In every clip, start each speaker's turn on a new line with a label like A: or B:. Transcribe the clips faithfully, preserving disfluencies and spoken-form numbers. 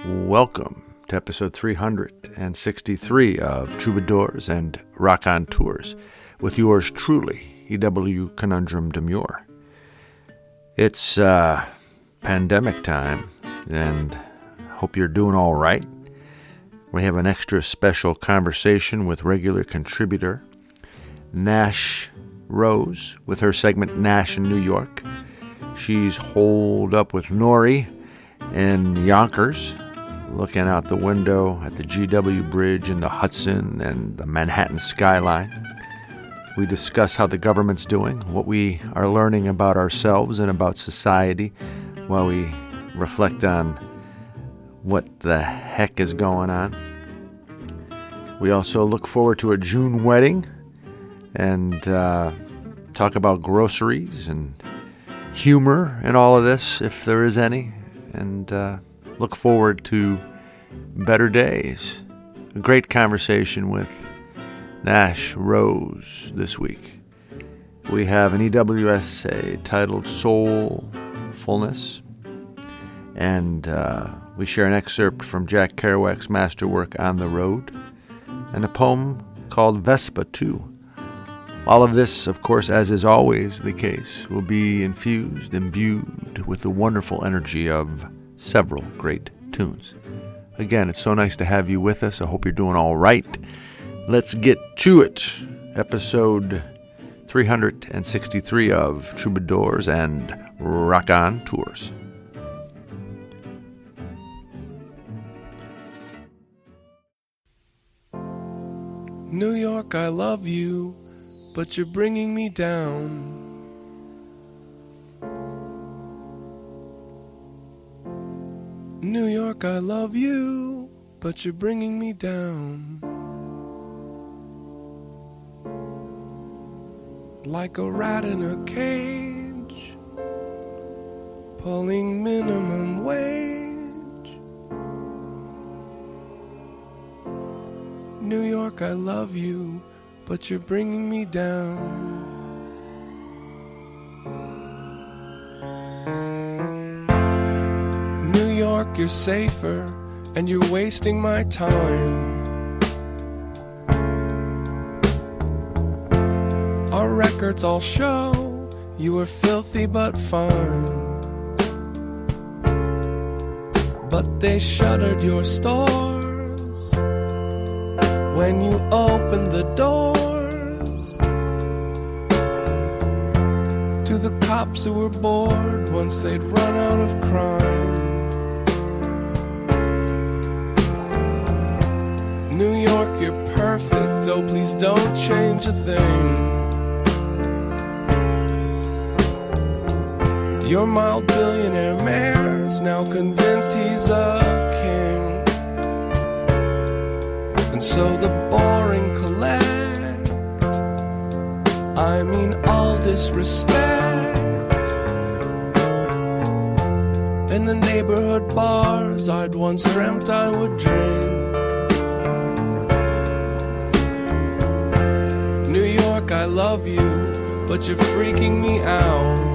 A: Welcome to episode three hundred sixty-three of Troubadours and Rock on Tours with yours truly, E W Conundrum Demure. It's uh, pandemic time, and hope you're doing all right. We have an extra special conversation with regular contributor Nash Rose with her segment Nash in New York. She's holed up with Nori in Yonkers, looking out the window at the G W Bridge and the Hudson and the Manhattan skyline. We discuss how the government's doing, what we are learning about ourselves and about society, while we reflect on what the heck is going on. We also look forward to a June wedding and uh, talk about groceries and humor and all of this, if there is any, and uh, look forward to better days. A great conversation with Nash Rose this week. We have an E W essay titled Soulfulness, and uh, we share an excerpt from Jack Kerouac's masterwork On the Road, and a poem called Vespa two. All of this, of course, as is always the case, will be infused, imbued with the wonderful energy of several great tunes. Again, it's so nice to have you with us. I hope you're doing all right. Let's get to it. Episode three hundred sixty-three of Troubadours and Rock on Tours.
B: New York, I love you, but you're bringing me down. New York, I love you, but you're bringing me down. Like a rat in a cage, pulling minimum wage. New York, I love you, but you're bringing me down. New York, you're safer, and you're wasting my time. Our records all show you were filthy but fine. But they shuttered your stores when you opened the doors to the cops who were bored once they'd run out of crime. New York, you're perfect, oh please don't change a thing. Your mild billionaire mayor's now convinced he's a king, and so the boring collect, I mean all disrespect. In the neighborhood bars I'd once dreamt I would drink. New York, I love you, but you're freaking me out.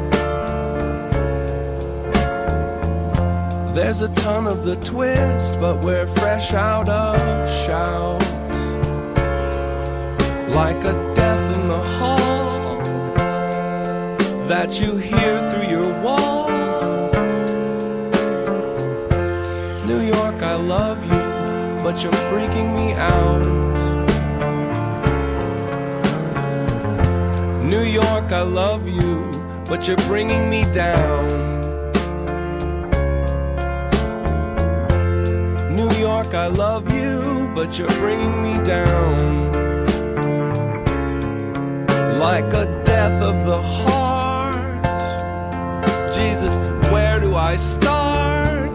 B: There's a ton of the twist, but we're fresh out of shout. Like a death in the hall that you hear through your wall. New York, I love you, but you're freaking me out. New York, I love you, but you're bringing me down. New York, I love you, but you're bringing me down. Like a death of the heart. Jesus, where do I start?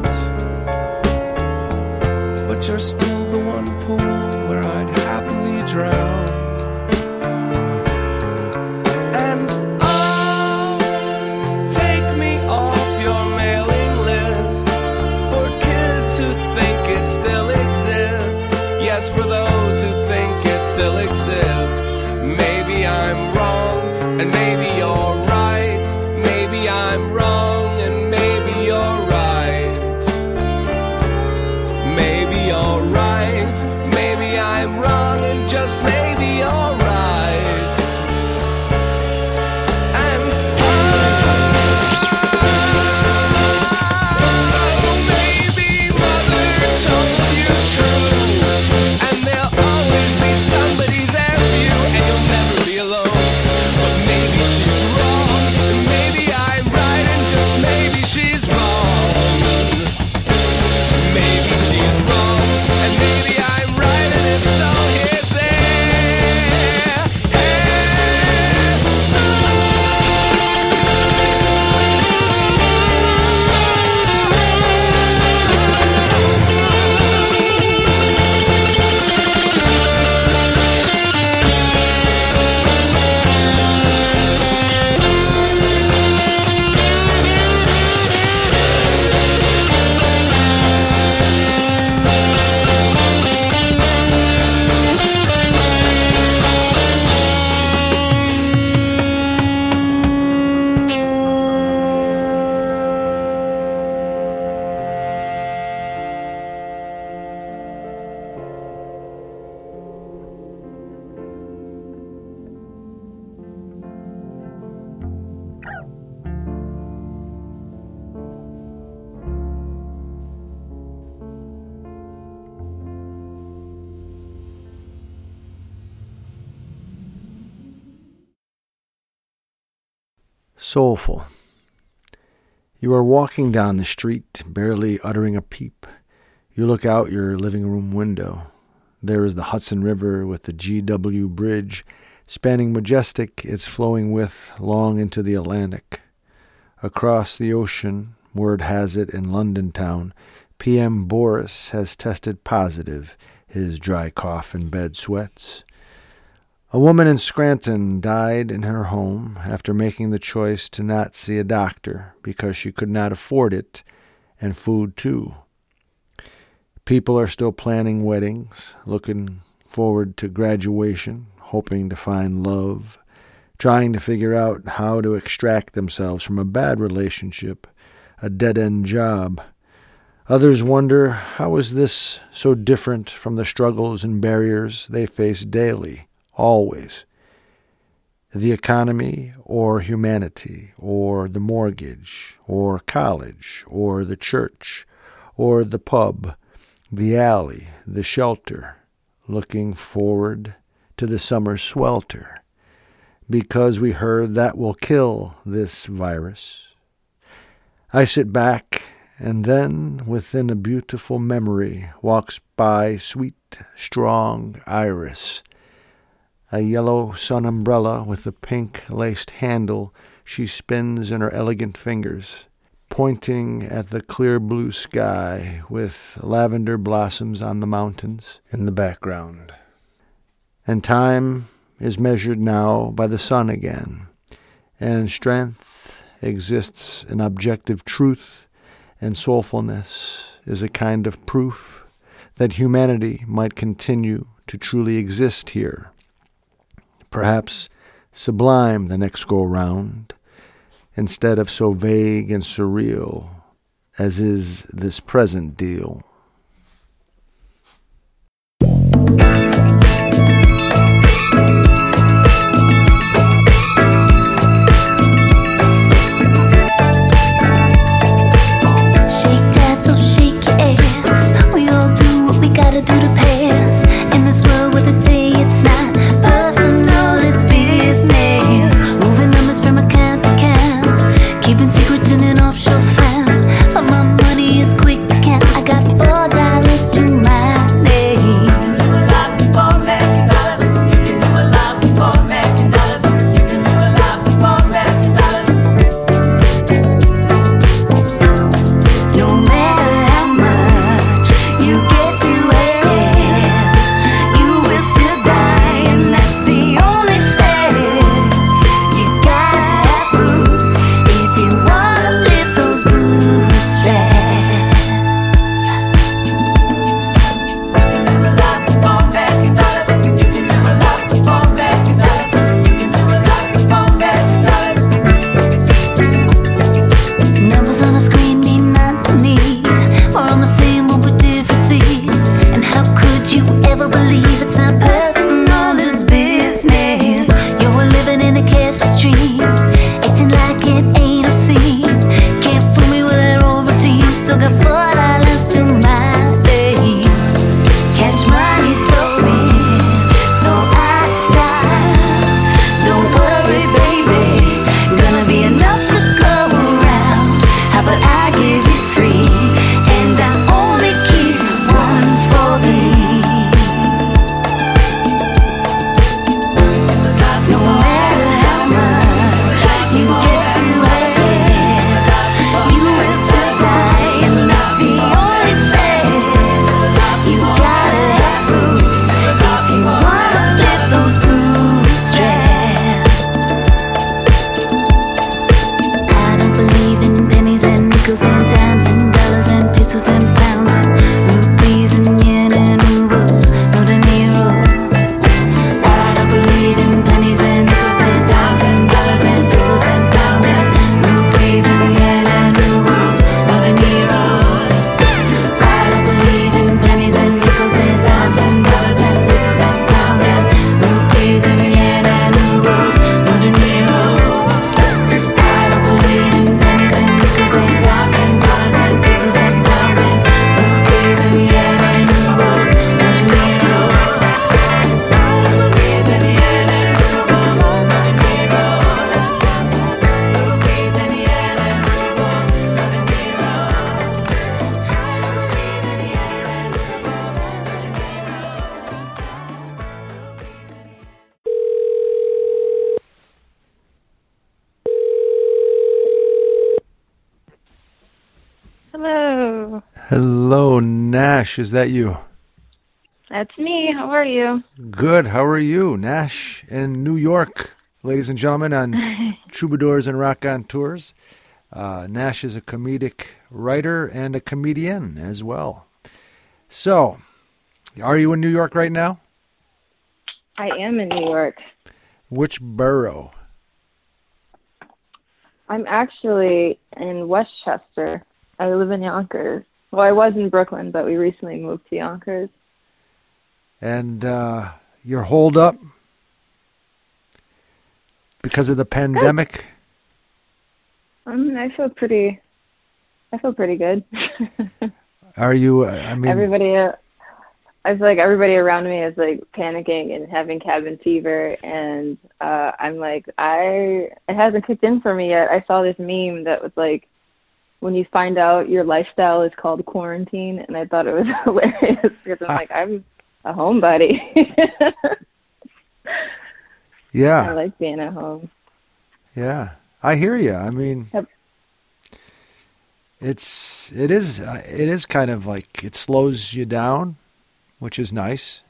B: But you're still the one pool where I'd happily drown. And oh, take me off your mailing list for kids who think it still exists. Yes, for those who think it still exists. Maybe I'm wrong, and maybe you're right. Maybe I'm wrong, and maybe you're right.
A: Soulful. You are walking down the street, barely uttering a peep. You look out your living room window. There is the Hudson River with the G W Bridge, spanning majestic, its flowing width long into the Atlantic. Across the ocean, word has it in London town, P M Boris has tested positive, his dry cough and bed sweats. A woman in Scranton died in her home after making the choice to not see a doctor because she could not afford it, and food too. People are still planning weddings, looking forward to graduation, hoping to find love, trying to figure out how to extract themselves from a bad relationship, a dead-end job. Others wonder, how is this so different from the struggles and barriers they face daily, always? The economy, or humanity, or the mortgage, or college, or the church, or the pub, the alley, the shelter, looking forward to the summer swelter, because we heard that will kill this virus. I sit back, and then within a beautiful memory walks by sweet, strong Iris. A yellow sun umbrella with a pink-laced handle she spins in her elegant fingers, pointing at the clear blue sky with lavender blossoms on the mountains in the background. And time is measured now by the sun again, and strength exists in objective truth, and soulfulness is a kind of proof that humanity might continue to truly exist here. Perhaps sublime the next go-round, instead of so vague and surreal as is this present deal.
C: Shake that, so shake your ass. We all do what we gotta do to pass. In this world where they say it's not personal, it's business. Moving numbers from account to account, keeping secrets in an offshore file. But my money is quick to count. I got four dollars to my name. You can do a lot before making dollars. You can do a lot before making dollars. You can do a lot before making dollars. No matter how much you get to have, you will still die, and that's the only fact. You gotta have boots if you wanna lift those bootstraps. You can do a lot before making dollars. You can do a lot before making dollars. You can do a lot before making dollars. Numbers on a screen mean not to me. We're on the same one with different seats. And how could you ever believe it's not personal, it's business? You're living in a cash stream, acting like it ain't obscene. Can't fool me with that old routine. Still got four dollars to my name. Cash money's flowing, so I stop. Don't worry, baby, gonna be enough to go around. How about I give you three, and I only keep one for me. No matter how much you get to have, you will still die, and that's the
A: Hello, Nash. Is that you?
D: That's me. How are you?
A: Good. How are you? Nash in New York, ladies and gentlemen, on Troubadours and Rock on Tours. Uh, Nash is a comedic writer and a comedian as well. So, are you in New York right now?
D: I am in New York.
A: Which borough?
D: I'm actually in Westchester. I live in Yonkers. Well, I was in Brooklyn, but we recently moved to Yonkers.
A: And uh, you're holed up because of the pandemic?
D: I mean, I feel pretty. I feel pretty good.
A: Are you? Uh, I mean,
D: everybody. Uh, I feel like everybody around me is like panicking and having cabin fever, and uh, I'm like, I. It hasn't kicked in for me yet. I saw this meme that was like, when you find out your lifestyle is called quarantine, and I thought it was hilarious because I'm like, I'm a homebody.
A: Yeah.
D: I like being at home.
A: Yeah, I hear you. I mean,
D: Yep.
A: it's it is uh, it is kind of like it slows you down, which is nice.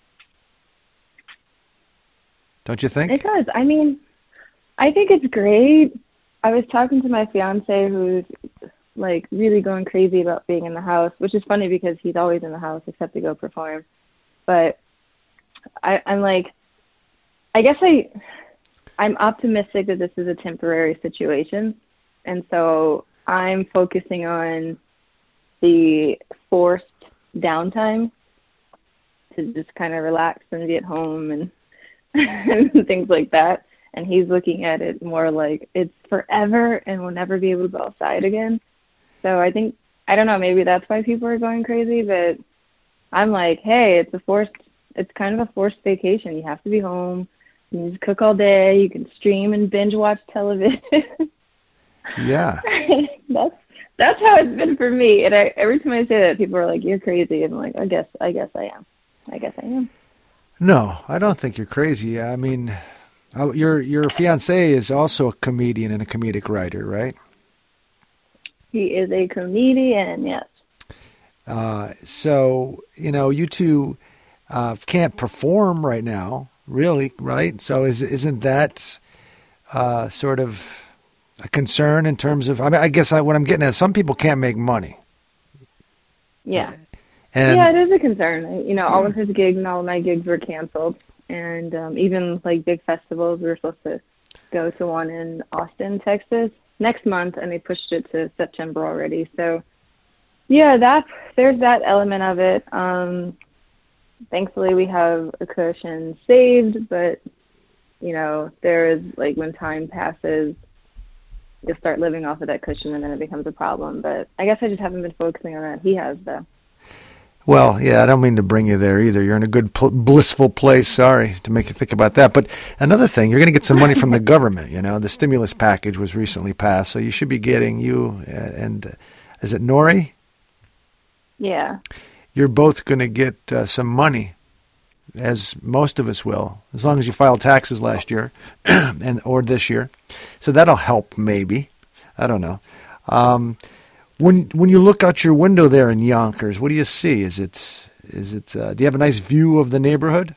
A: Don't you think?
D: It does. I mean, I think it's great. I was talking to my fiance who's like really going crazy about being in the house, which is funny because he's always in the house except to go perform. But I, I'm like, I guess I, I'm optimistic that this is a temporary situation. And so I'm focusing on the forced downtime to just kind of relax and be at home and, and things like that. And he's looking at it more like it's forever and we'll never be able to go outside again. So I think, I don't know, maybe that's why people are going crazy, but I'm like, hey, it's a forced, it's kind of a forced vacation. You have to be home. You can just cook all day. You can stream and binge watch television.
A: Yeah.
D: that's that's how it's been for me. And I, every time I say that, people are like, you're crazy. And I'm like, I guess, I guess I am. I guess I am.
A: No, I don't think you're crazy. I mean, uh, your your fiancé is also a comedian and a comedic writer, right?
D: He is a comedian, yes.
A: Uh, so, you know, you two uh, can't perform right now, really, right? So is, isn't that uh, sort of a concern in terms of, I mean, I guess I, what I'm getting at, some people can't make money.
D: Yeah.
A: And,
D: yeah, it is a concern. You know, all of his gigs and all of my gigs were canceled. And um, even like big festivals, we were supposed to go to one in Austin, Texas next month, and they pushed it to September already. So, yeah, that there's that element of it. Um, thankfully, we have a cushion saved, but, you know, there is, like, when time passes, you'll start living off of that cushion, and then it becomes a problem. But I guess I just haven't been focusing on that. He has, though.
A: Well, yeah, I don't mean to bring you there either. You're in a good, pl- blissful place. Sorry to make you think about that. But another thing, you're going to get some money from the government. You know, the stimulus package was recently passed, so you should be getting you uh, and uh, is it Nori?
D: Yeah.
A: You're both going to get uh, some money, as most of us will, as long as you filed taxes last year and or this year. So that'll help, maybe. I don't know. Um, When when you look out your window there in Yonkers, what do you see? Is it is it? Uh, do you have a nice view of the neighborhood?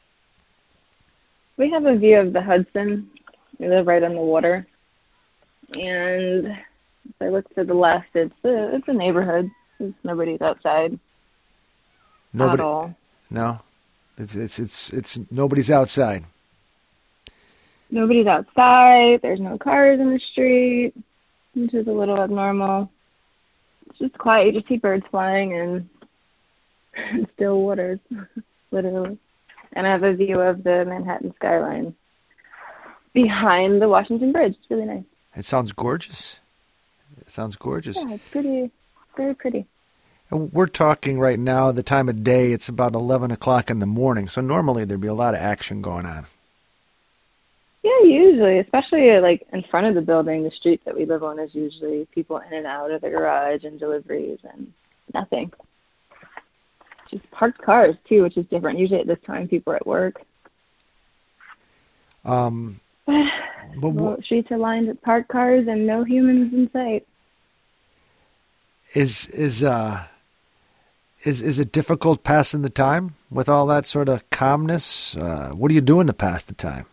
D: We have a view of the Hudson. We live right on the water, and if I look to the left, it's a, it's a neighborhood. There's nobody's outside.
A: Nobody.
D: At all.
A: No, it's it's it's it's nobody's outside.
D: Nobody's outside. There's no cars in the street, which is a little abnormal. It's just quiet. You just see birds flying and, and still waters, literally. And I have a view of the Manhattan skyline behind the Washington Bridge. It's really nice.
A: It sounds gorgeous. It sounds gorgeous.
D: Yeah, it's pretty, very pretty.
A: And we're talking right now, the time of day, it's about eleven o'clock in the morning. So normally there'd be a lot of action going on.
D: Yeah, usually, especially like in front of the building, the street that we live on is usually people in and out of the garage and deliveries and nothing. Just parked cars too, which is different. Usually at this time, people are at work.
A: Um, but
D: Well,
A: what
D: streets are lined with parked cars and no humans in sight.
A: is is uh is is it difficult passing the time with all that sort of calmness? Uh, what are you doing to pass the time?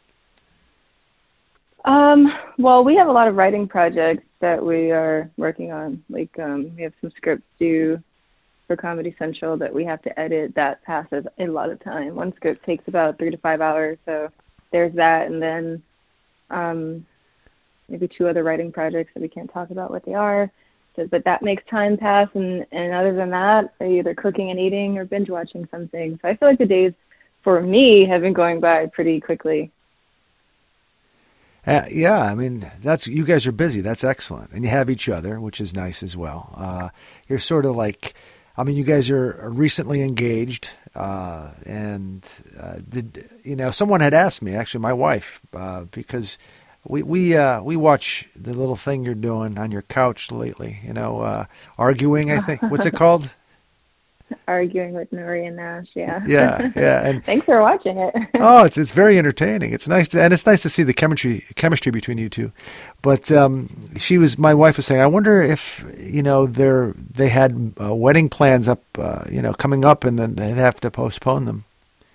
D: Um, well, we have a lot of writing projects that we are working on. Like, um, we have some scripts due for Comedy Central that we have to edit. That passes a lot of time. One script takes about three to five hours. So there's that. And then um, maybe two other writing projects that we can't talk about what they are. So, but that makes time pass. And, and other than that, either cooking and eating or binge watching something. So I feel like the days for me have been going by pretty quickly.
A: Uh, yeah, I mean, that's you guys are busy. That's excellent. And you have each other, which is nice as well. Uh, you're sort of like, I mean, you guys are recently engaged. Uh, and, uh, did, you know, someone had asked me, actually my wife, uh, because we, we, uh, we watch the little thing you're doing on your couch lately, you know, uh, arguing, I think. What's it called?
D: Arguing with Nori and Nash, yeah.
A: Yeah, yeah. And
D: thanks for watching it.
A: oh, it's it's very entertaining. It's nice to, and it's nice to see the chemistry chemistry between you two. But um, she was, my wife was saying, I wonder if you know they're they had uh, wedding plans up, uh, you know, coming up, and then they'd have to postpone them.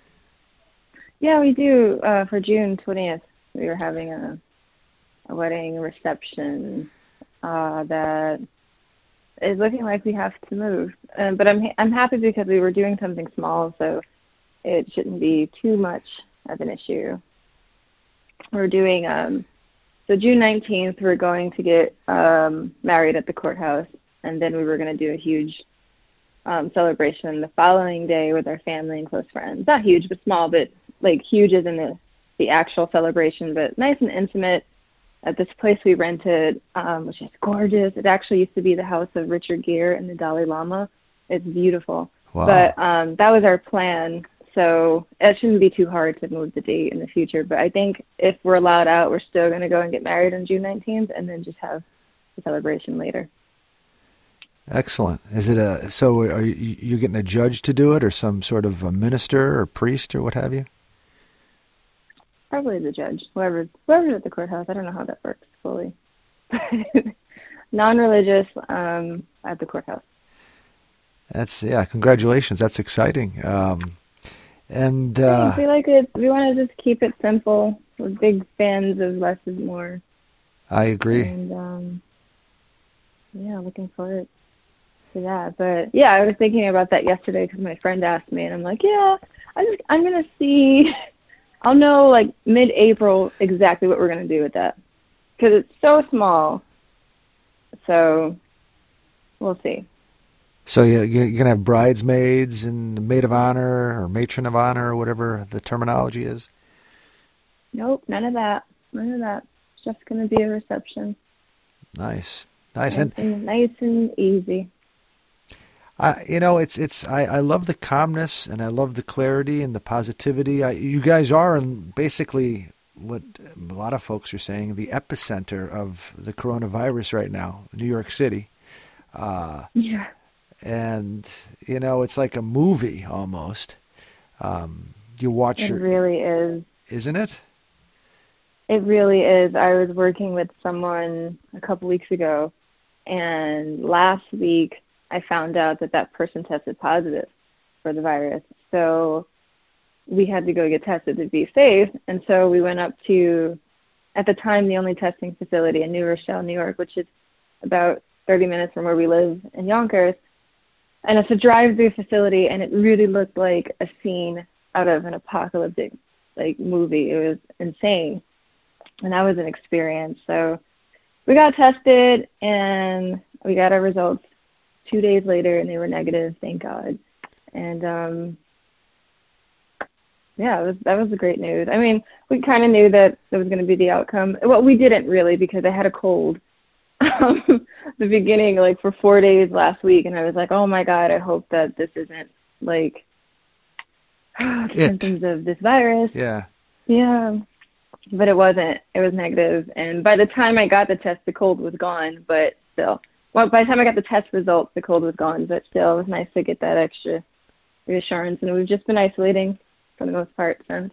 D: Yeah, we do. Uh, for June twentieth, we were having a a wedding reception uh, that. It's looking like we have to move, um, but I'm I'm happy because we were doing something small, so it shouldn't be too much of an issue. We're doing um, so June nineteenth. We're going to get um, married at the courthouse, and then we were going to do a huge um, celebration the following day with our family and close friends. Not huge, but small, but like huge as in the the actual celebration, but nice and intimate. At this place we rented, um, which is gorgeous. It actually used to be the house of Richard Gere and the Dalai Lama. It's beautiful.
A: Wow.
D: But um, that was our plan. So it shouldn't be too hard to move the date in the future. But I think if we're allowed out, we're still going to go and get married on June nineteenth and then just have the celebration later.
A: Excellent. Is it a, so are you, you're getting a judge to do it or some sort of a minister or priest or what have you?
D: Probably the judge, whoever, whoever's at the courthouse. I don't know how that works fully. Non-religious um, at the courthouse.
A: That's, yeah, congratulations. That's exciting. Um, and uh,
D: we like it. We want to just keep it simple. We're big fans of less is more.
A: I agree.
D: And um, yeah, looking forward to that. But yeah, I was thinking about that yesterday because my friend asked me, and I'm like, yeah, I just, I'm gonna see. I'll know like mid-April exactly what we're going to do with that because it's so small. So we'll see. So
A: you're going to have bridesmaids and maid of honor or matron of honor or whatever the terminology is?
D: Nope, none of that. None of that. It's just going to be a reception.
A: Nice. Nice.
D: Nice and, and, nice and easy.
A: I, you know, it's it's. I, I love the calmness and I love the clarity and the positivity. I, you guys are in basically what a lot of folks are saying, the epicenter of the coronavirus right now, New York City. Uh,
D: yeah.
A: And you know, it's like a movie almost. Um, you watch.
D: It
A: your,
D: really is.
A: Isn't it?
D: It really is. I was working with someone a couple weeks ago, and last week I found out that that person tested positive for the virus. So we had to go get tested to be safe. And so we went up to, at the time, the only testing facility in New Rochelle, New York, which is about thirty minutes from where we live in Yonkers. And it's a drive-through facility, and it really looked like a scene out of an apocalyptic like movie. It was insane. And that was an experience. So we got tested, and we got our results two days later, and they were negative, thank God. And um, yeah, it was, that was the great news. I mean, we kind of knew that that was going to be the outcome. Well, we didn't really because I had a cold um, the beginning, like for four days last week, and I was like, oh my God, I hope that this isn't like the symptoms of this virus.
A: Yeah.
D: Yeah. But it wasn't. It was negative. And by the time I got the test, the cold was gone, but still. Well, by the time I got the test results, the cold was gone, but still, it was nice to get that extra reassurance. And we've just been isolating for the most part since.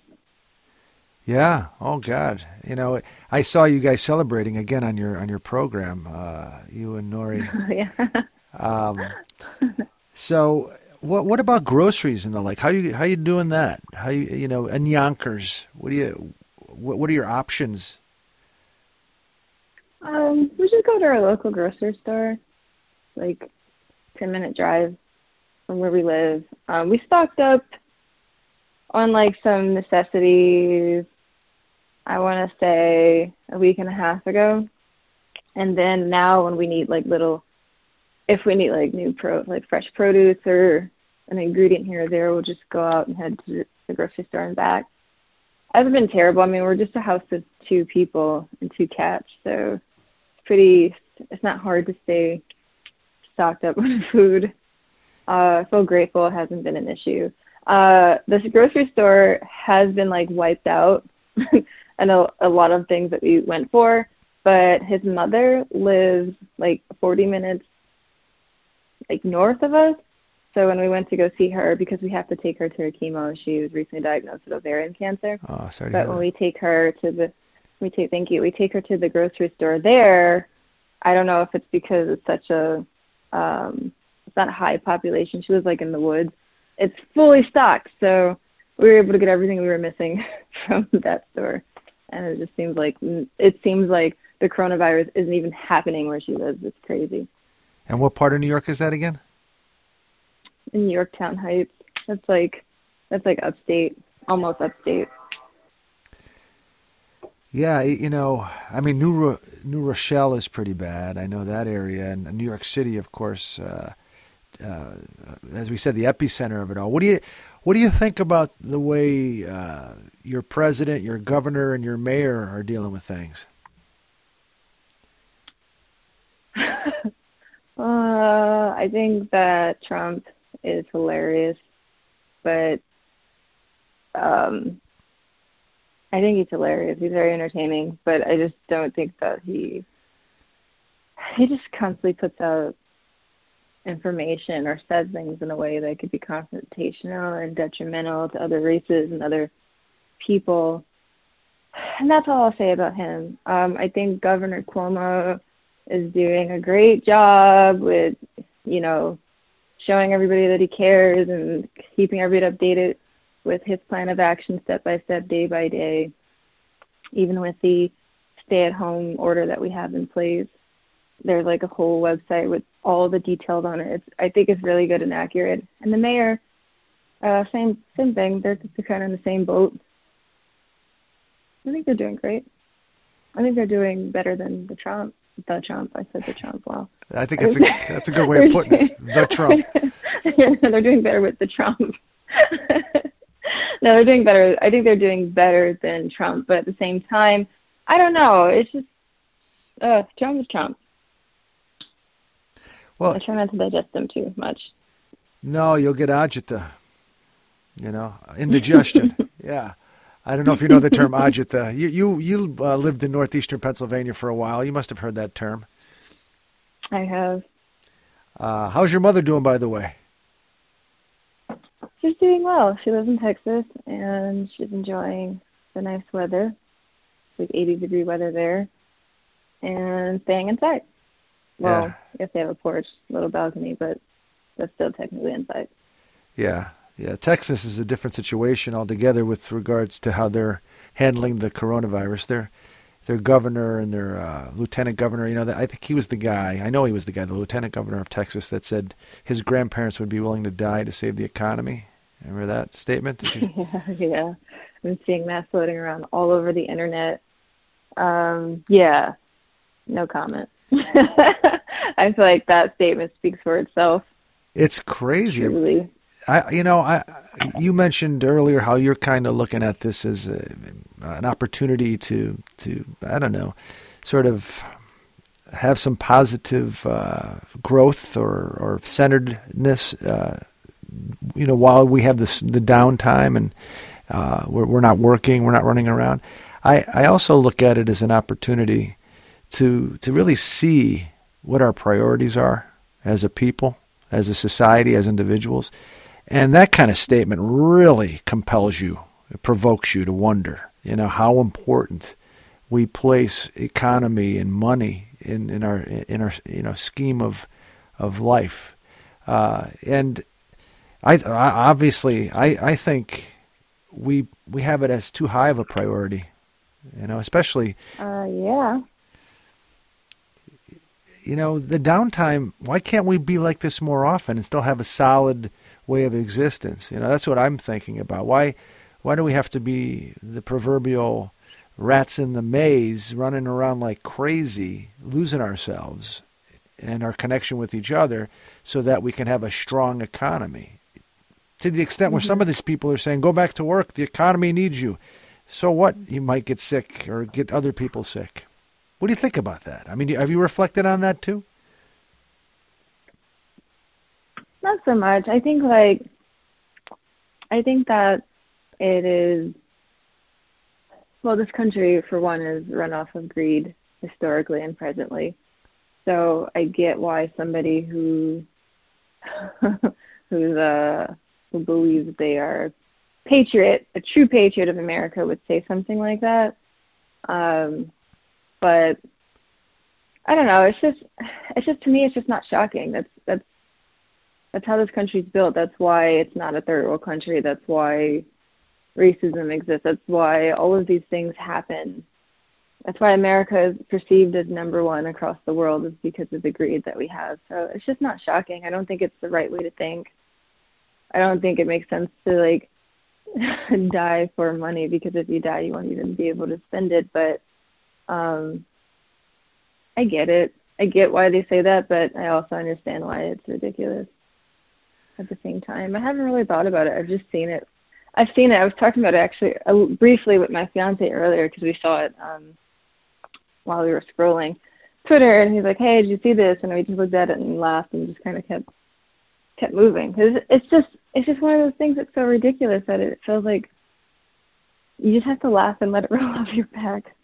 A: Yeah. Oh God. You know, I saw you guys celebrating again on your on your program. Uh, you and Nori.
D: yeah.
A: Um, So, what what about groceries and the like? How you how you doing that? How you you know in Yonkers? What do you what what are your options?
D: Um, we just go to our local grocery store, like ten minute drive from where we live. Um, we stocked up on like some necessities, I want to say a week and a half ago. And then now when we need like little, if we need like new pro, like fresh produce or an ingredient here or there, we'll just go out and head to the grocery store and back. It hasn't been terrible. I mean, we're just a house of two people and two cats, so it's pretty, it's not hard to stay stocked up on food. Uh, I feel grateful it hasn't been an issue. Uh, this grocery store has been like wiped out and a, a lot of things that we went for, but his mother lives like forty minutes like north of us. So when we went to go see her, because we have to take her to her chemo, she was recently diagnosed with ovarian cancer.
A: Oh, sorry to
D: But
A: hear
D: when
A: that.
D: we take her to the, we take, thank you, we take her to the grocery store there. I don't know if it's because it's such a, um, it's not a high population. She was like in the woods. It's fully stocked, so we were able to get everything we were missing from that store. And it just seems like it seems like the coronavirus isn't even happening where she lives. It's crazy.
A: And what part of New York is that again?
D: In Yorktown Heights, that's like that's like upstate, almost upstate.
A: Yeah, you know, I mean, New Ro- New Rochelle is pretty bad. I know that area, and New York City, of course. Uh, uh, as we said, the epicenter of it all. What do you what do you think about the way uh, your president, your governor, and your mayor are dealing with things?
D: uh, I think that Trump is hilarious, but um, I think he's hilarious. He's very entertaining, but I just don't think that he he just constantly puts out information or says things in a way that could be confrontational and detrimental to other races and other people. And that's all I'll say about him. Um, I think Governor Cuomo is doing a great job with, you know, showing everybody that he cares and keeping everybody updated with his plan of action step by step, day by day, even with the stay-at-home order that we have in place. There's like a whole website with all the details on it. It's, I think it's really good and accurate. And the mayor, uh, same same thing. They're, they're kind of in the same boat. I think they're doing great. I think they're doing better than the Trump. The Trump. I said the Trump. Wow.
A: I think that's a that's a good way of putting it. The Trump.
D: They're doing better with the Trump. No, they're doing better. I think they're doing better than Trump. But at the same time, I don't know. It's just uh, Trump is Trump.
A: Well,
D: I try not to digest them too much.
A: no, you'll get agita. You know, indigestion. Yeah. I don't know if you know the term agita. You you you uh, lived in northeastern Pennsylvania for a while. You must have heard that term.
D: I have.
A: Uh, how's your mother doing, by the way?
D: She's doing well. She lives in Texas, and she's enjoying the nice weather. It's like eighty degree weather there, and staying inside. Well,
A: Yeah.
D: I guess they have a porch, little balcony, but that's still technically inside.
A: Yeah, yeah. Texas is a different situation altogether with regards to how they're handling the coronavirus. Their their governor and their uh, lieutenant governor, you know, I think he was the guy. I know he was the guy, the lieutenant governor of Texas, that said his grandparents would be willing to die to save the economy. Remember that statement? Did you?
D: Yeah, yeah. I've been seeing that floating around all over the internet. Um, yeah, no comment. I feel like that statement speaks for itself.
A: It's crazy.
D: Truly.
A: I, you know, I, you mentioned earlier how you're kind of looking at this as a, an opportunity to, to, I don't know, sort of have some positive uh, growth or, or centeredness, uh, you know, while we have this, the downtime and uh, we're, we're not working, we're not running around. I, I also look at it as an opportunity to to really see what our priorities are as a people, as a society, as individuals. And that kind of statement really compels you, it provokes you to wonder, you know, how important we place economy and money in, in our in our you know scheme of of life. Uh, and I, I obviously, I, I think we we have it as too high of a priority, you know, especially,
D: Uh, yeah.
A: you know, the downtime. Why can't we be like this more often and still have a solid way of existence? You know, that's what I'm thinking about. Why, why do we have to be the proverbial rats in the maze, running around like crazy, losing ourselves and our connection with each other, so that we can have a strong economy? To the extent where some of these people are saying, go back to work, the economy needs you. So what? You might get sick or get other people sick. What do you think about that? I mean, have you reflected on that too?
D: Not so much. I think like, I think that it is, well, this country, for one, is run off of greed historically and presently. So I get why somebody who, who's uh, who believes they are a patriot, a true patriot of America, would say something like that. Um, but I don't know. It's just, it's just to me, it's just not shocking. That's that's that's how this country's built. That's why it's not a third world country. That's why racism exists. That's why all of these things happen. That's why America is perceived as number one across the world, is because of the greed that we have. So it's just not shocking. I don't think it's the right way to think. I don't think it makes sense to like die for money, because if you die, you won't even be able to spend it. But um, I get it. I get why they say that, but I also understand why it's ridiculous at the same time. I haven't really thought about it. I've just seen it. I've seen it. I was talking about it actually uh, briefly with my fiance earlier, because we saw it um, while we were scrolling Twitter, and he's like, "Hey, did you see this?" And we just looked at it and laughed and just kind of kept kept moving, because it's just it's just one of those things that's so ridiculous that it feels like you just have to laugh and let it roll off your back.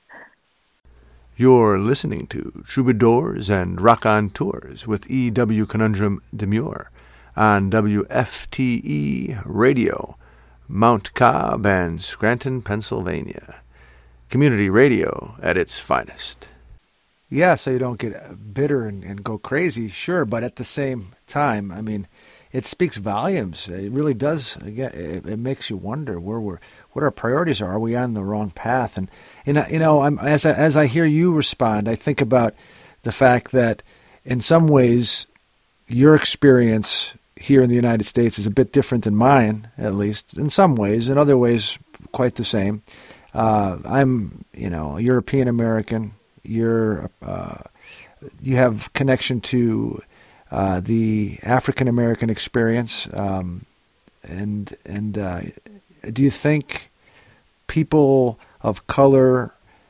A: You're listening to Troubadours and Rock on Tours with E W. Conundrum Demure on W F T E Radio, Mount Cobb and Scranton, Pennsylvania. Community radio at its finest. Yeah, so you don't get bitter and, and go crazy, sure, but at the same time, I mean, it speaks volumes. It really does. Again, it, it makes you wonder where we're, what our priorities are. Are we on the wrong path? And, and you know, I'm, as I, as I hear you respond, I think about the fact that in some ways, your experience here in the United States is a bit different than mine, at least in some ways. In other ways, quite the same. Uh, I'm, you know, a European American. You're, uh, you have connection to uh, the African American experience, um, and and uh, do you think people of color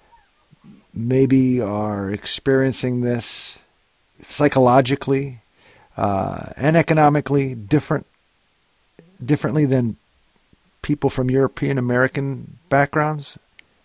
A: maybe are experiencing this psychologically uh, and economically different differently than people from European American backgrounds?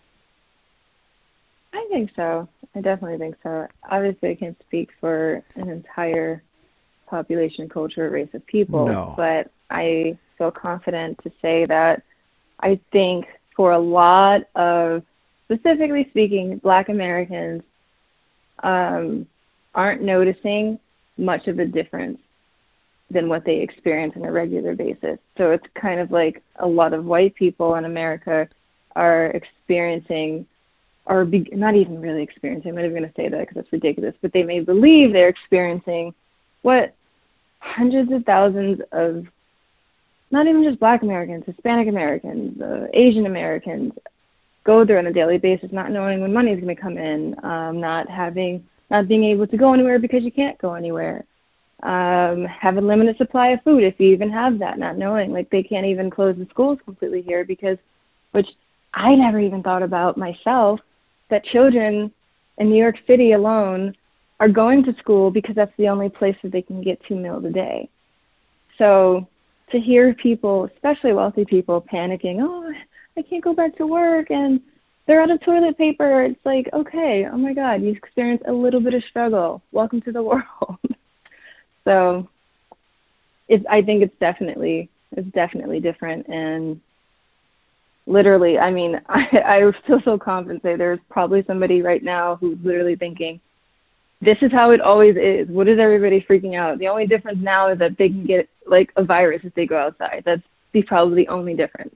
D: I think so. I definitely think so. Obviously, I can't speak for an entire population, culture, race of people,
A: No.
D: but I feel confident to say that I think for a lot of, specifically speaking, Black Americans um, aren't noticing much of a difference than what they experience on a regular basis. So it's kind of like a lot of white people in America are experiencing, or be, not even really experiencing, I'm not even going to say that because that's ridiculous, but they may believe they're experiencing what hundreds of thousands of, not even just Black Americans, Hispanic Americans, uh, Asian Americans go through on a daily basis, not knowing when money is going to come in, um, not having, not being able to go anywhere because you can't go anywhere, um, have a limited supply of food if you even have that, not knowing, like they can't even close the schools completely here because, which I never even thought about myself, that children in New York City alone are going to school because that's the only place that they can get two meals a day. So to hear people, especially wealthy people, panicking, oh, I can't go back to work and they're out of toilet paper. It's like, okay, oh my God, you experienced a little bit of struggle. Welcome to the world. So it's, I think it's definitely, it's definitely different. And literally, I mean, I, I feel so confident to say there's probably somebody right now who's literally thinking, this is how it always is. What is everybody freaking out? The only difference now is that they can get like a virus if they go outside. That's the, probably the only difference.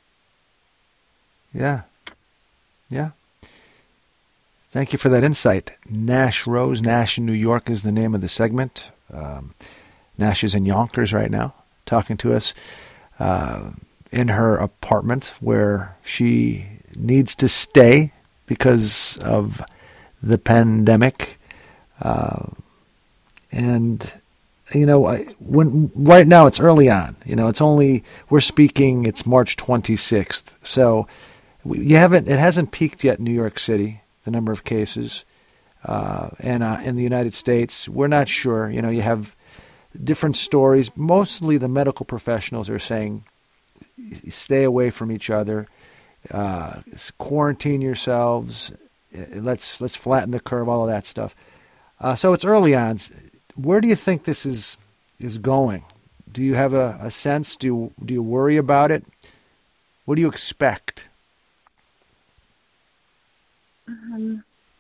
A: Yeah. Yeah. Thank you for that insight. Nash Rose. Nash in New York is the name of the segment. Um, Nash is in Yonkers right now, talking to us uh, in her apartment where she needs to stay because of the pandemic. Uh, and, you know, I, when right now it's early on. You know, it's only, we're speaking, it's March twenty-sixth. So we, you haven't, it hasn't peaked yet in New York City, the number of cases. Uh, and uh, in the United States, we're not sure. You know, you have different stories. Mostly the medical professionals are saying, stay away from each other, uh, quarantine yourselves, let's let's flatten the curve, all of that stuff. Uh, so it's early on. Where do you think this is is going? Do you have a, a sense? Do you, do you worry about it? What do you expect?
D: Um,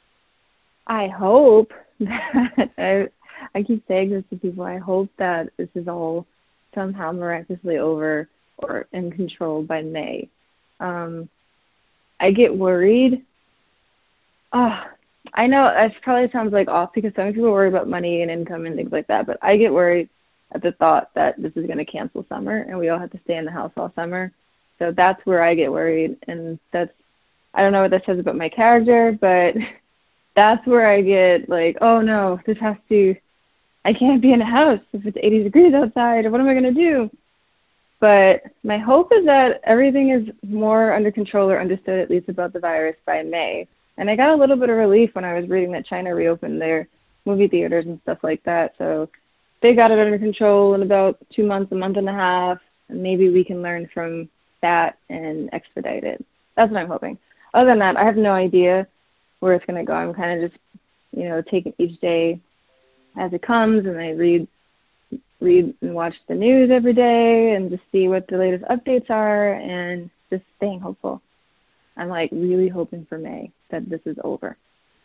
D: I hope that I, I keep saying this to people. I hope that this is all somehow miraculously over or in control by May. Um, I get worried. Oh, I know it probably sounds like off because some people worry about money and income and things like that, but I get worried at the thought that this is going to cancel summer and we all have to stay in the house all summer. So that's where I get worried, and that's, I don't know what that says about my character, but that's where I get like, oh no, this has to, I can't be in a house if it's eighty degrees outside, or what am I going to do? But my hope is that everything is more under control or understood at least about the virus by May. And I got a little bit of relief when I was reading that China reopened their movie theaters and stuff like that. So they got it under control in about two months, a month and a half, and maybe we can learn from that and expedite it. That's what I'm hoping. Other than that, I have no idea where it's going to go. I'm kind of just, you know, taking each day as it comes, and I read read and watch the news every day and just see what the latest updates are and just staying hopeful. I'm like really hoping for May that this is over.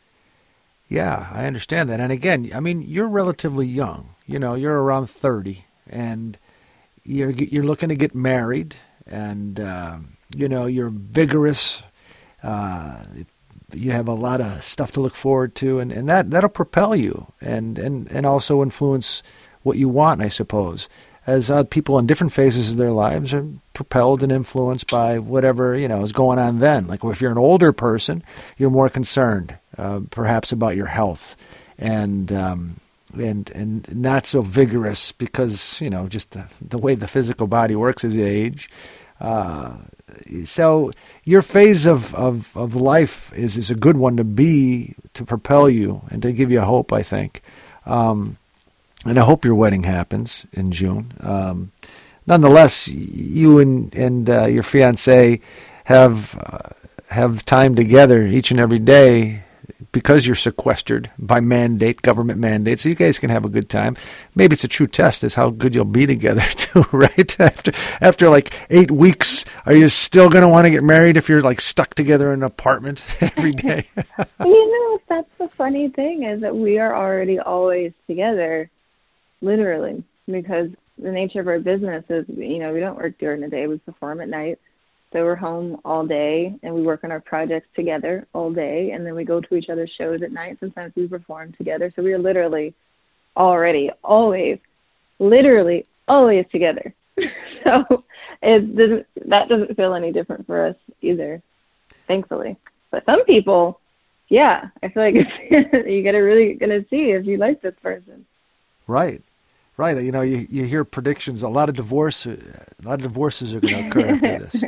A: Yeah, I understand that. And again, I mean, you're relatively young. You know, you're around thirty, and you're you're looking to get married, and um, you know, you're vigorous. Uh, you have a lot of stuff to look forward to, and, and that that'll propel you, and, and, and also influence what you want, I suppose. As uh, people in different phases of their lives are propelled and influenced by whatever, you know, is going on then. Like if you're an older person, you're more concerned, uh, perhaps about your health, and um, and and not so vigorous because, you know, just the, the way the physical body works as you age. Uh, so your phase of, of, of life is, is a good one to be, to propel you and to give you hope, I think. Um, And I hope your wedding happens in June. Um, nonetheless, you and and uh, your fiancé have uh, have time together each and every day because you're sequestered by mandate, government mandate. So you guys can have a good time. Maybe it's a true test as how good you'll be together too, right? After after like eight weeks, are you still going to want to get married if you're like stuck together in an apartment every day?
D: You know, that's the funny thing is that we are already always together. Literally, because the nature of our business is, you know, we don't work during the day, we perform at night. So we're home all day and we work on our projects together all day, and then we go to each other's shows at night. Sometimes we perform together. So we are literally already, always, literally always together. So it doesn't, that doesn't feel any different for us either, thankfully. But some people, yeah, I feel like you gotta really gonna see if you like this person.
A: Right. Right, you know, you, you hear predictions. A lot of divorce, a lot of divorces are going to occur after this.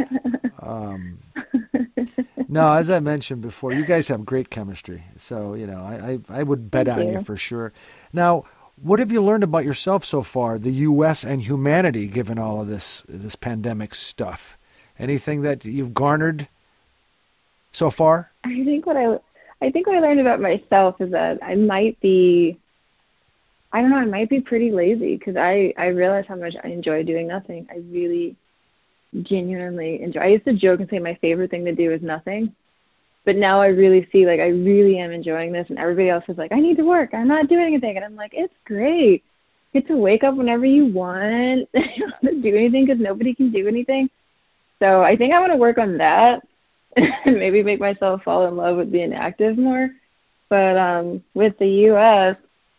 A: Um, no, as I mentioned before, you guys have great chemistry. So, you know, I I, I would bet
D: Thank
A: on
D: you.
A: you for sure. Now, what have you learned about yourself so far, the U S and humanity, given all of this this pandemic stuff? Anything that you've garnered so far?
D: I think what I I think what I learned about myself is that I might be. I don't know, I might be pretty lazy because I, I realize how much I enjoy doing nothing. I really genuinely enjoy. I used to joke and say my favorite thing to do is nothing. But now I really see, like, I really am enjoying this, and everybody else is like, I need to work. I'm not doing anything. And I'm like, it's great. You get to wake up whenever you want. You don't have to do anything because nobody can do anything. So I think I want to work on that and maybe make myself fall in love with being active more. But um, with the U S,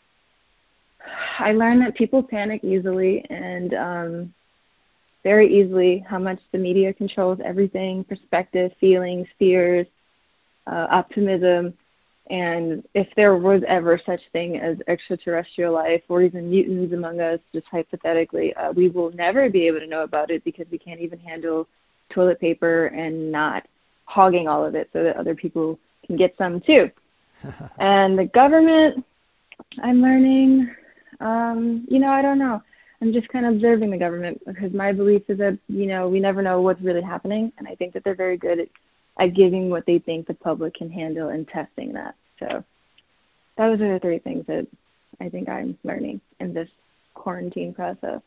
D: I learned that people panic easily and um, very easily, how much the media controls everything, perspective, feelings, fears, uh, optimism. And if there was ever such thing as extraterrestrial life or even mutants among us, just hypothetically, uh, we will never be able to know about it because we can't even handle toilet paper and not hogging all of it so that other people can get some too. And the government, I'm learning, um, you know, I don't know. I'm just kind of observing the government because my belief is that, you know, we never know what's really happening. And I think that they're very good at, at giving what they think the public can handle and testing that. So those are the three things that I think I'm learning in this quarantine process.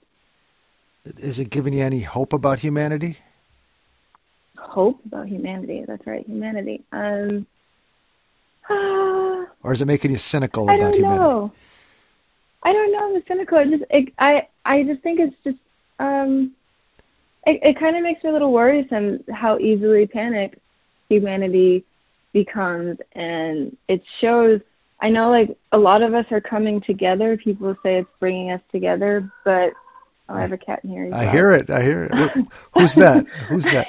A: Is it giving you any hope about humanity?
D: Hope about humanity. That's right, humanity. Um, uh,
A: or is it making you cynical
D: I
A: about
D: don't
A: humanity?
D: know. I don't know. I'm cynical. It just, it, I, I just think it's just, um, it, it kind of makes me a little worrisome how easily panicked humanity becomes, and it shows. I know, like, a lot of us are coming together. People say it's bringing us together, but oh, I have a cat in here.
A: I hear it. I hear it. Who's that? Who's that?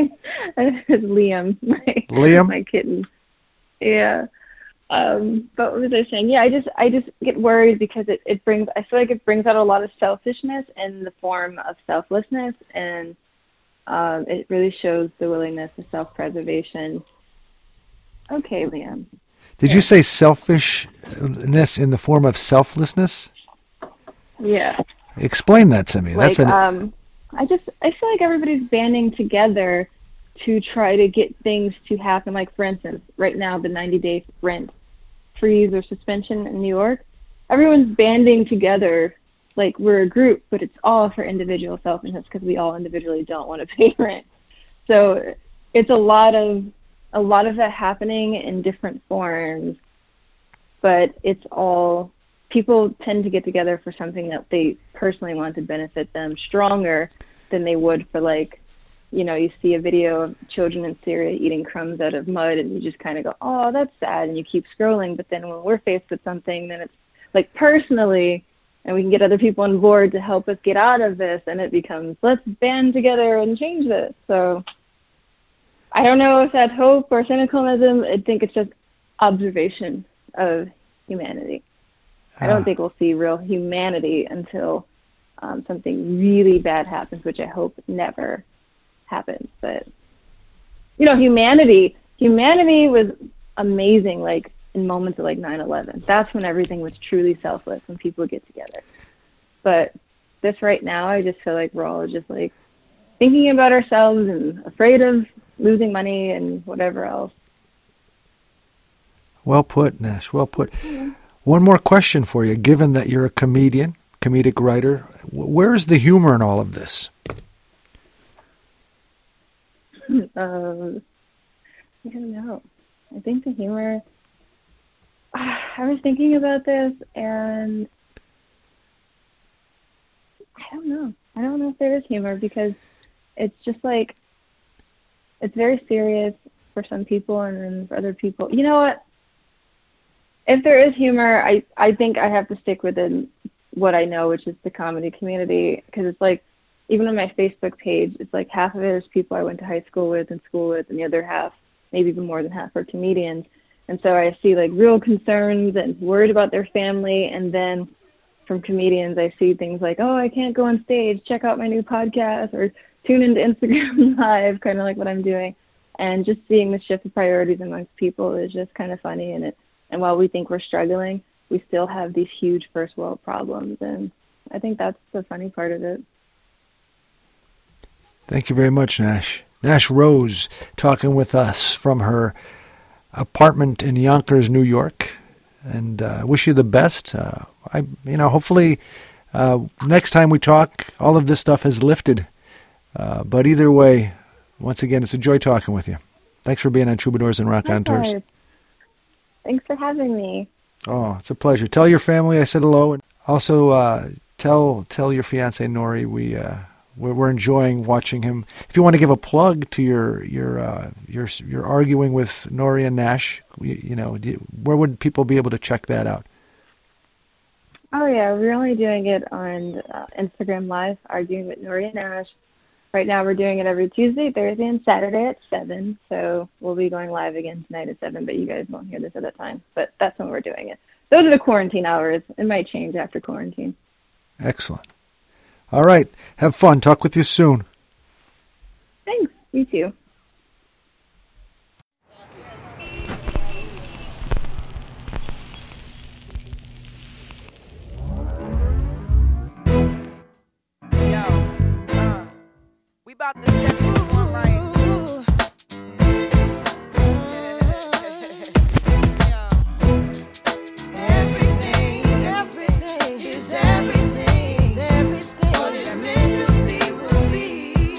D: It's Liam, my,
A: Liam?
D: my kitten. Yeah. Um, but what was I saying? Yeah, I just I just get worried because it, it brings I feel like it brings out a lot of selfishness in the form of selflessness, and um, it really shows the willingness to self-preservation. Okay, Liam.
A: Did
D: yeah.
A: you say selfishness in the form of selflessness?
D: Yeah.
A: Explain that to me.
D: Like,
A: That's an...
D: um, I just I feel like everybody's banding together to try to get things to happen. Like, for instance, right now, the ninety-day rent freeze or suspension in New York, everyone's banding together like we're a group, but it's all for individual selfishness because we all individually don't want to pay rent. So it's a lot of a lot of that happening in different forms, but it's all, people tend to get together for something that they personally want to benefit them stronger than they would for, like, you know, you see a video of children in Syria eating crumbs out of mud and you just kind of go, oh, that's sad, and you keep scrolling. But then when we're faced with something, then it's like personally, and we can get other people on board to help us get out of this, and it becomes, let's band together and change this. So I don't know if that's hope or cynicism. I think it's just observation of humanity. I don't think we'll see real humanity until um, something really bad happens, which I hope never happens. But, you know, humanity, humanity was amazing, like, in moments of, like, nine eleven. That's when everything was truly selfless, when people get together. But this right now, I just feel like we're all just, like, thinking about ourselves and afraid of losing money and whatever else.
A: Well put, Nash. Well put. Mm-hmm. One more question for you. Given that you're a comedian, comedic writer, where's the humor in all of this?
D: Um, I don't know. I think the humor, I was thinking about this, and I don't know. I don't know if there is humor, because it's just like, it's very serious for some people, and then for other people, you know what? If there is humor, I, I think I have to stick within what I know, which is the comedy community, because it's like, even on my Facebook page, it's like half of it is people I went to high school with and school with, and the other half, maybe even more than half, are comedians. And so I see, like, real concerns and worried about their family, and then from comedians, I see things like, oh, I can't go on stage, check out my new podcast, or tune into Instagram Live, kind of like what I'm doing. And just seeing the shift of priorities amongst people is just kind of funny. And it, and while we think we're struggling, we still have these huge first world problems. And I think that's the funny part of it.
A: Thank you very much, Nash. Nash Rose talking with us from her apartment in Yonkers, New York. And I uh, wish you the best. Uh, I, you know, hopefully uh, next time we talk, all of this stuff has lifted. Uh, but either way, once again, it's a joy talking with you. Thanks for being on Troubadours and Rock On Tours.
D: Thanks for having me.
A: Oh, it's a pleasure. Tell your family I said hello, and also uh, tell tell your fiance Nori we uh, we're, we're enjoying watching him. If you want to give a plug to your your uh, your your arguing with Nori and Nash, you, you know, do, where would people be able to check that out?
D: Oh yeah, we're only doing it on uh, Instagram Live, arguing with Nori and Nash. Right now we're doing it every Tuesday, Thursday, and Saturday at seven. So we'll be going live again tonight at seven, but you guys won't hear this at that time. But that's when we're doing it. Those are the quarantine hours. It might change after quarantine.
A: Excellent. All right. Have fun. Talk with you soon.
D: Thanks. You too.
E: About to step this one right. Everything, everything is everything, is everything. What is meant to be will be.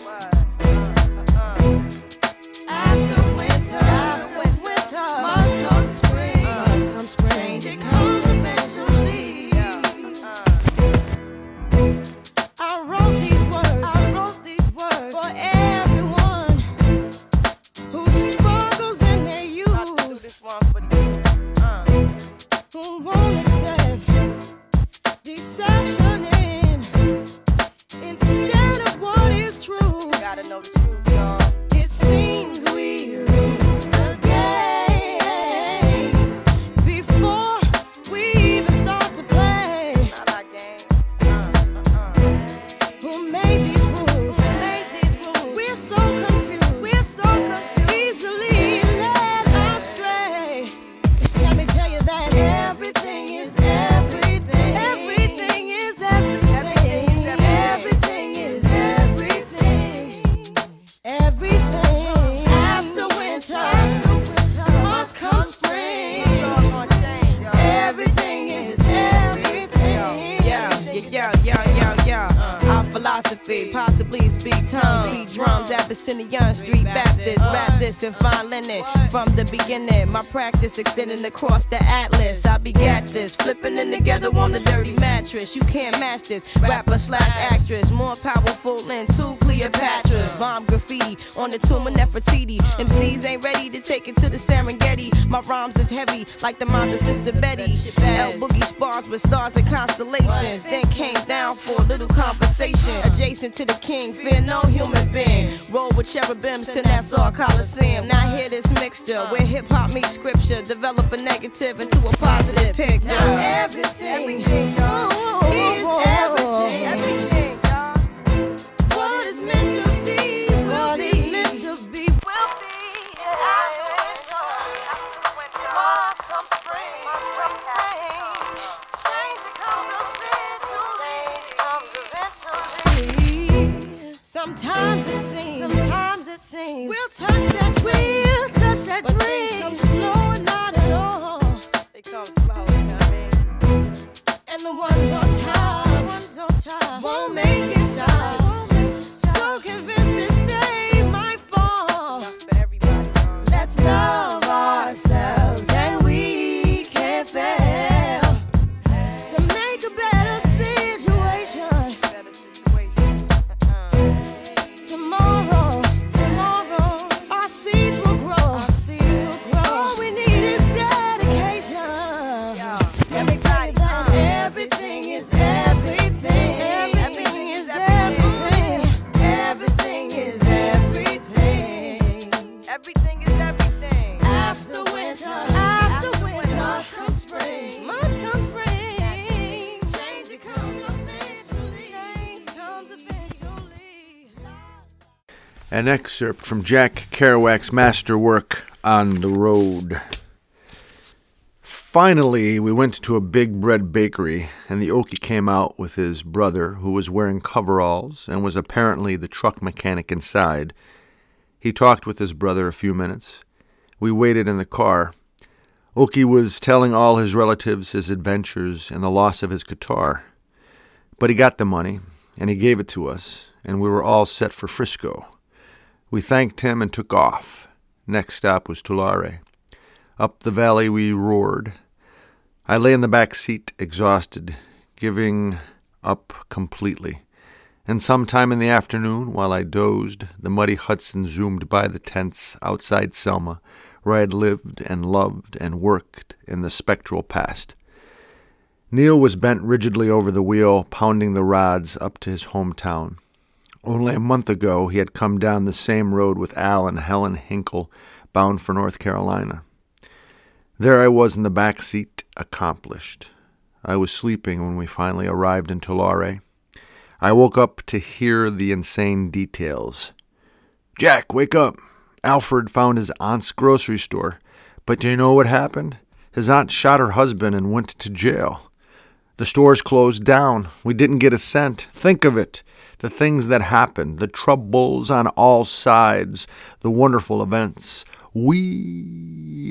E: After winter, after winter, must come spring, must come spring. Change it comes eventually. I wrote these words. I wrote these. For everyone who struggles in their youth, uh, who won't accept deception in instead of what is true. You gotta know the truth, y'all. It seems we lose the game before we even start to play. Not our game. Uh, uh, uh. Who made these rules? We're so confused, we're so confused, easily led astray. Let me tell you that everything is everything, everything is everything, everything is everything, everything. After winter, must come spring. Everything is everything. Yeah, yeah, yeah, yeah, yeah. Our philosophy, possibly speak tongues, beat drums, Abyssinian Street Baptist, rap this and fine linen from the beginning. My practice extending across the atlas. I begat this, flipping it together on the dirty mattress. You can't match this, rapper slash actress, more powerful than two Cleopatras. Bomb graffiti on the tomb of Nefertiti. M Cs ain't ready to take it to the Serengeti. My rhymes is heavy like the mind of Sister Betty. L Boogie spars with stars and constellations. Then came down for a little conversation. Adjacent to the king, fear no human being. Roll with cherubims to Nassau Coliseum. Now hear this mixture where hip hop meets scripture. Develop a negative into a positive picture. Now everything, everything is everything. Everything, what is meant to be, what is meant to be, will be. After winter, must come spring, must come spring. Change it comes eventually. Sometimes it seems, sometimes it seems we'll touch that dream, we'll touch that but dream. Things come slow and not at all. They come slow, you know what I mean? And the ones on top, the ones on top won't make it stop. So convinced that they might fall. For everybody, let's love ourselves and we can't fail to make a better situation. Better situation. Tomorrow, tomorrow, our seeds will grow. Our seeds will grow. All we need is dedication. Yeah. Let me tell you that everything is everything. Everything is everything. Everything is everything. Everything is everything. After winter, after winter, must come spring. Must come spring. Change it comes eventually. Change comes eventually.
A: An excerpt from Jack Kerouac's masterwork, On the Road. Finally, we went to a big bread bakery, and the Okie came out with his brother, who was wearing coveralls and was apparently the truck mechanic inside. He talked with his brother a few minutes. We waited in the car. Okie was telling all his relatives his adventures and the loss of his guitar. But he got the money, and he gave it to us, and we were all set for Frisco. We thanked him and took off. Next stop was Tulare. Up the valley we roared. I lay in the back seat, exhausted, giving up completely. And sometime in the afternoon, while I dozed, the muddy Hudson zoomed by the tents outside Selma, where I had lived and loved and worked in the spectral past. Neil was bent rigidly over the wheel, pounding the rods up to his hometown. Only a month ago, he had come down the same road with Al and Helen Hinkle, bound for North Carolina. There I was in the back seat, accomplished. I was sleeping when we finally arrived in Tulare. I woke up to hear the insane details. "Jack, wake up. Alfred found his aunt's grocery store. But do you know what happened? His aunt shot her husband and went to jail. The store's closed down. We didn't get a cent. Think of it. The things that happened, the troubles on all sides, the wonderful events. We..."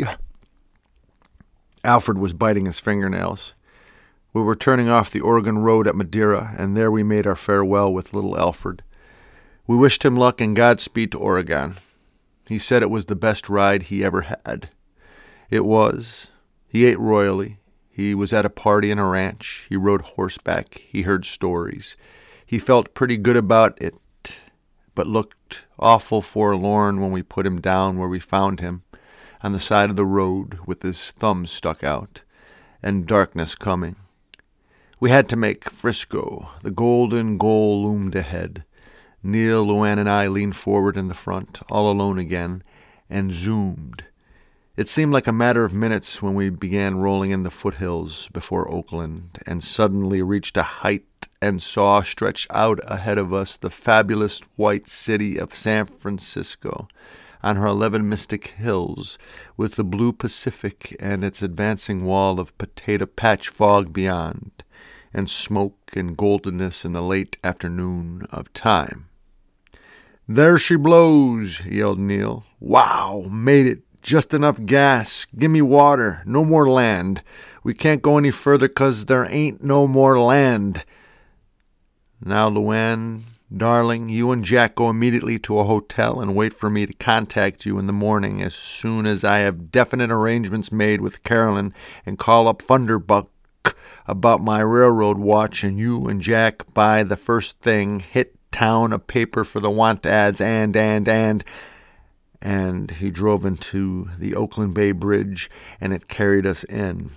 A: Alfred was biting his fingernails. We were turning off the Oregon Road at Madeira, and there we made our farewell with little Alfred. We wished him luck and Godspeed to Oregon. He said it was the best ride he ever had. It was. He ate royally. He was at a party in a ranch. He rode horseback. He heard stories. He felt pretty good about it, but looked awful forlorn when we put him down where we found him, on the side of the road with his thumb stuck out, and darkness coming. We had to make Frisco. The golden goal loomed ahead. Neil, Luann, and I leaned forward in the front, all alone again, and zoomed. It seemed like a matter of minutes when we began rolling in the foothills before Oakland, and suddenly reached a height and saw stretched out ahead of us the fabulous white city of San Francisco, on her eleven mystic hills, with the blue Pacific and its advancing wall of potato patch fog beyond, and smoke and goldenness in the late afternoon of time. "There she blows," yelled Neil. "Wow, made it. Just enough gas. Gimme water. No more land. We can't go any further 'cause there ain't no more land." "Now, Luann, darling, you and Jack go immediately to a hotel and wait for me to contact you in the morning as soon as I have definite arrangements made with Carolyn, and call up Thunderbuck about my railroad watch, and you and Jack buy the first thing, hit town a paper for the want ads, and, and, and, and he drove into the Oakland Bay Bridge, and it carried us in.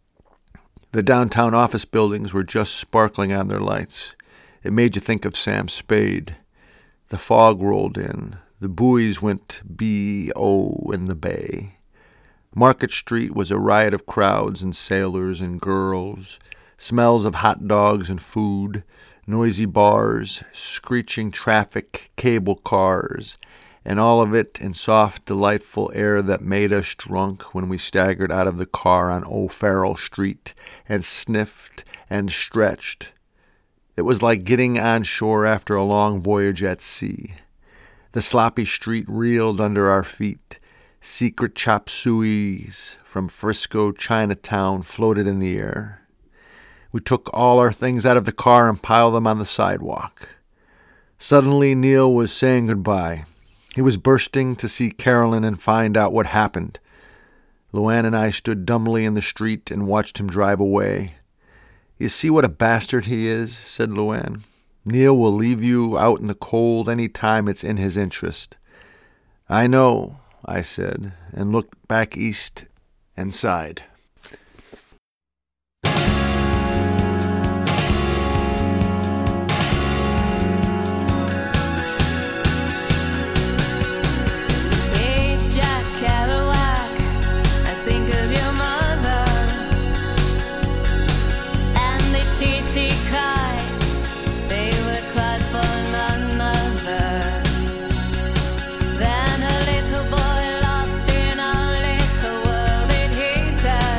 A: The downtown office buildings were just sparkling on their lights. It made you think of Sam Spade. The fog rolled in. The buoys went B O in the bay. Market Street was a riot of crowds and sailors and girls, smells of hot dogs and food, noisy bars, screeching traffic, cable cars, and all of it in soft, delightful air that made us drunk when we staggered out of the car on O'Farrell Street and sniffed and stretched. It was like getting on shore after a long voyage at sea. The sloppy street reeled under our feet. Secret chop sueys from Frisco Chinatown floated in the air. We took all our things out of the car and piled them on the sidewalk. Suddenly Neil was saying goodbye. He was bursting to see Carolyn and find out what happened. Luann and I stood dumbly in the street and watched him drive away. "You see what a bastard he is," said Luann. "Neil will leave you out in the cold any time it's in his interest." "I know," I said, and looked back east and sighed.
C: Then a little boy lost in a little world, it he turned.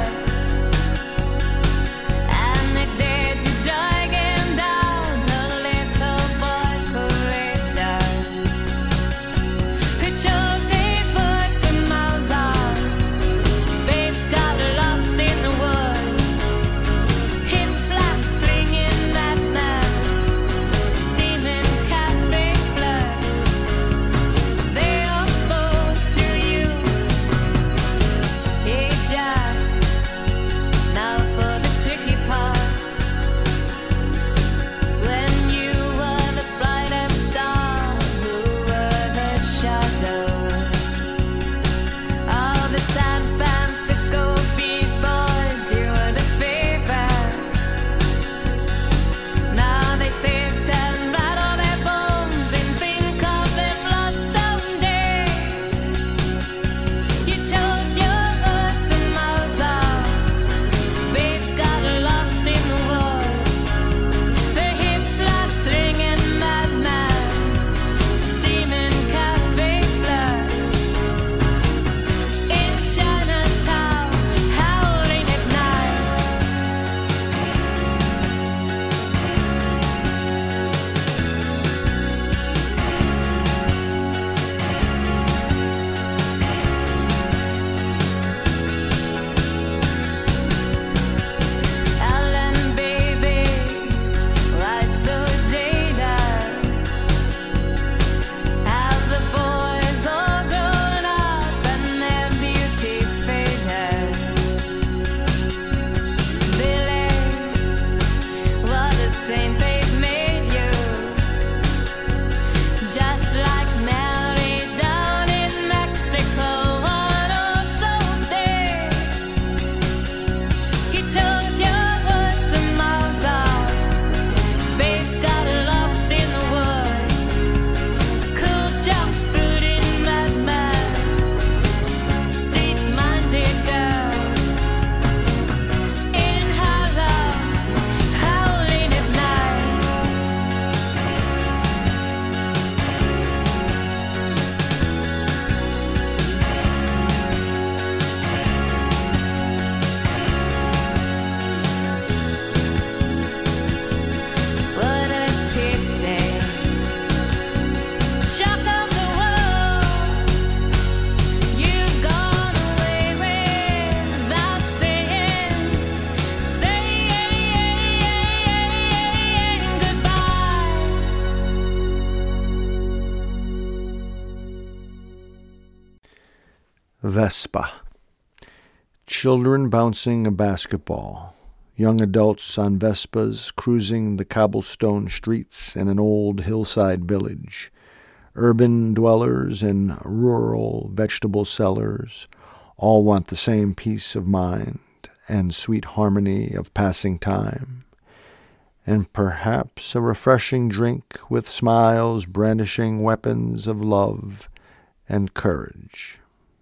A: Vespa. Children bouncing a basketball. Young adults on Vespas cruising the cobblestone streets in an old hillside village. Urban dwellers and rural vegetable sellers all want the same peace of mind and sweet harmony of passing time, and perhaps a refreshing drink with smiles brandishing weapons of love and courage.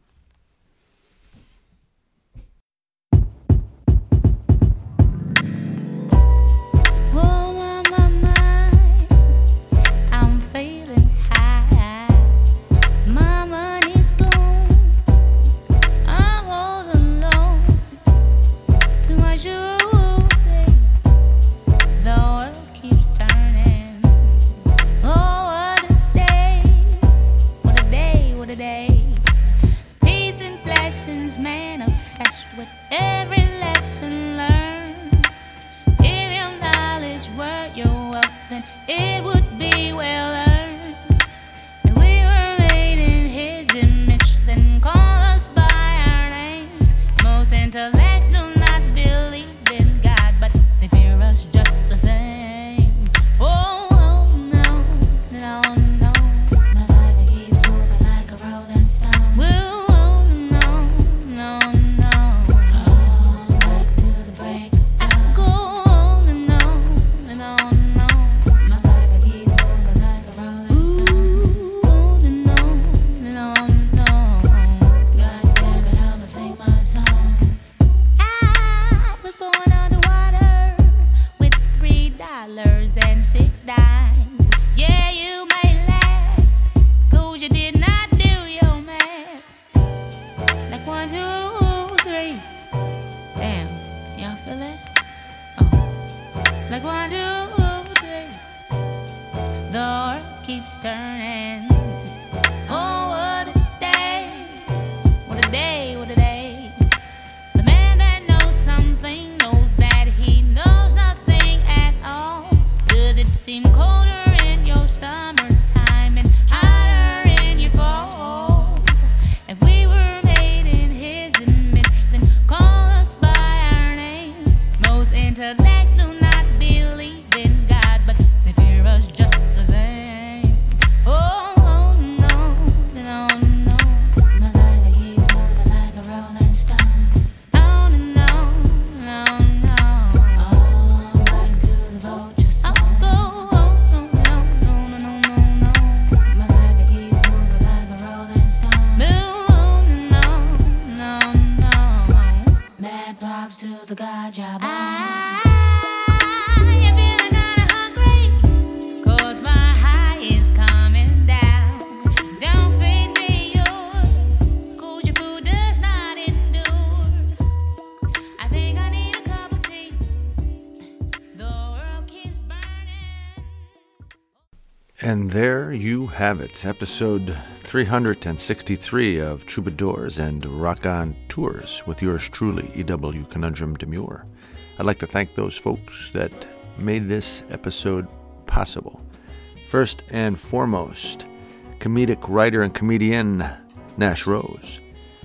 A: And there you have it, episode three hundred sixty-three of Troubadours and Raconteurs with yours truly, E W Conundrum Demure. I'd like to thank those folks that made this episode possible. First and foremost, comedic writer and comedian Nash Rose,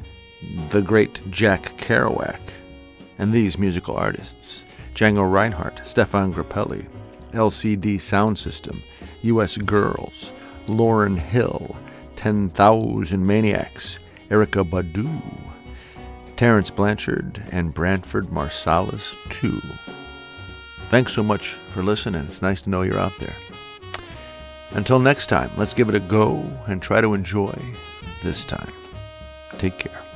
A: the great Jack Kerouac, and these musical artists, Django Reinhardt, Stefan Grappelli, L C D Sound System, U S Girls, Lauryn Hill, ten thousand Maniacs, Erykah Badu, Terrence Blanchard, and Branford Marsalis, too. Thanks so much for listening. It's nice to know you're out there. Until next time, let's give it a go and try to enjoy this time. Take care.